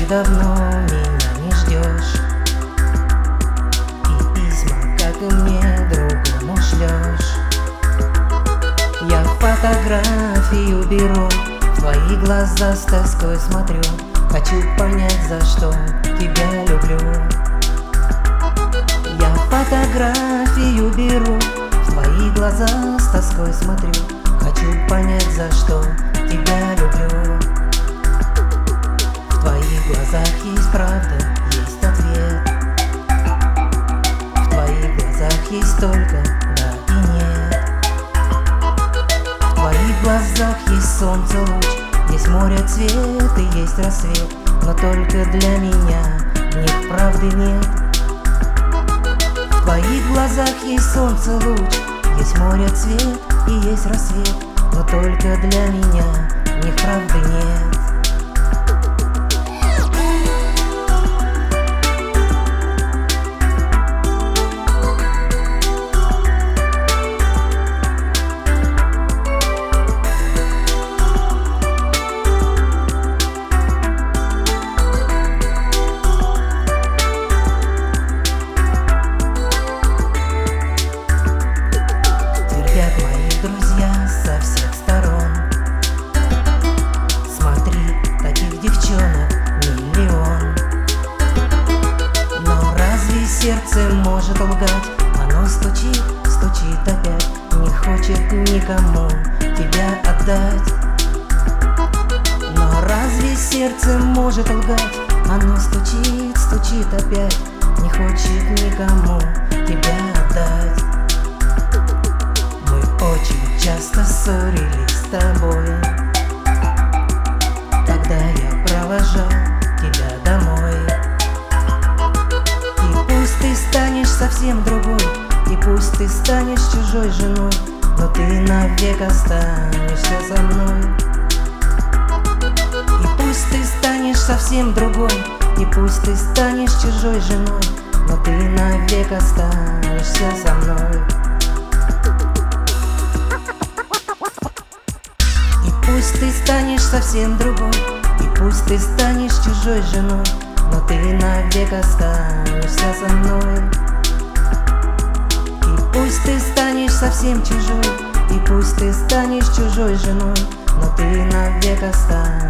давно меня не ждешь, и письма, как и мне, другому шлешь. Я фотографию беру, в твои глаза с тоской смотрю, хочу понять, за что тебя люблю. Я фотографию беру, в твои глаза с тоской смотрю, хочу понять, за что тебя люблю. В твоих глазах есть правда, есть ответ. В твоих глазах есть только да и нет. В твоих глазах есть солнце луч, есть море цвет и есть рассвет, но только для меня в них правды нет. В твоих глазах есть солнце луч, есть море цвет и есть рассвет, но только для меня в них правды нет. Друзья со всех сторон, смотри, таких девчонок миллион. Но разве сердце может лгать? Оно стучит, стучит опять, не хочет никому тебя отдать. Но разве сердце может лгать? Оно стучит, стучит опять, не хочет никому тебя отдать. Очень часто ссорились с тобой, когда я провожал тебя домой. И пусть ты станешь совсем другой, и пусть ты станешь чужой женой, но ты навек останешься со мной. И пусть ты станешь совсем другой, и пусть ты станешь чужой женой, но ты навек останешься со мной. Пусть ты станешь совсем другой, и пусть ты станешь чужой женой, но ты навек останешься со мной. И пусть ты станешь совсем чужой, и пусть ты станешь чужой женой, но ты навек останешься.